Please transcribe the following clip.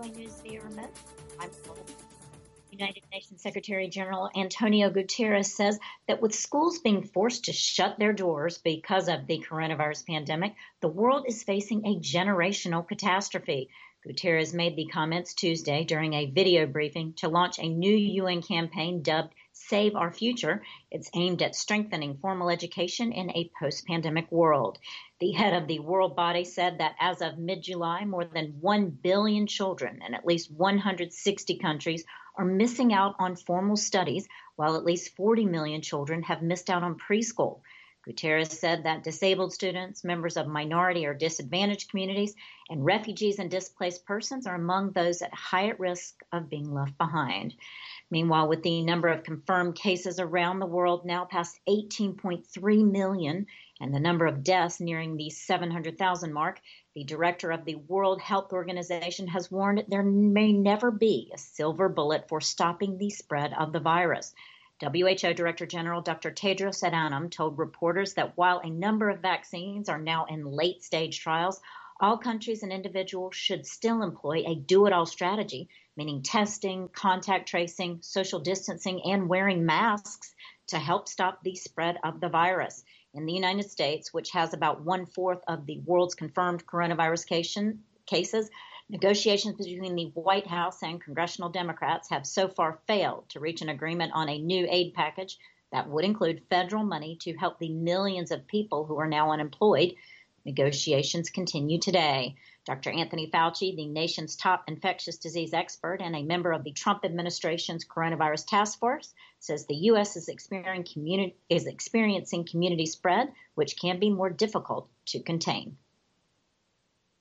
following news via remote. I'm Nicole. United Nations Secretary General Antonio Guterres says that with schools being forced to shut their doors because of the coronavirus pandemic, the world is facing a generational catastrophe. Guterres made the comments Tuesday during a video briefing to launch a new UN campaign dubbed Save Our Future. It's aimed at strengthening formal education in a post-pandemic world. The head of the world body said that as of mid-July, more than 1 billion children in at least 160 countries are missing out on formal studies, while at least 40 million children have missed out on preschool. Guterres said that disabled students, members of minority or disadvantaged communities, and refugees and displaced persons are among those at high risk of being left behind. Meanwhile, with the number of confirmed cases around the world now past 18.3 million and the number of deaths nearing the 700,000 mark, the director of the World Health Organization has warned there may never be a silver bullet for stopping the spread of the virus. WHO Director General Dr. Tedros Adhanom told reporters that while a number of vaccines are now in late-stage trials, all countries and individuals should still employ a do-it-all strategy, meaning testing, contact tracing, social distancing, and wearing masks to help stop the spread of the virus. In the United States, which has about 1/4 of the world's confirmed coronavirus cases, negotiations between the White House and congressional Democrats have so far failed to reach an agreement on a new aid package that would include federal money to help the millions of people who are now unemployed. Negotiations continue today. Dr. Anthony Fauci, the nation's top infectious disease expert and a member of the Trump administration's coronavirus task force, says the U.S. is experiencing community spread, which can be more difficult to contain.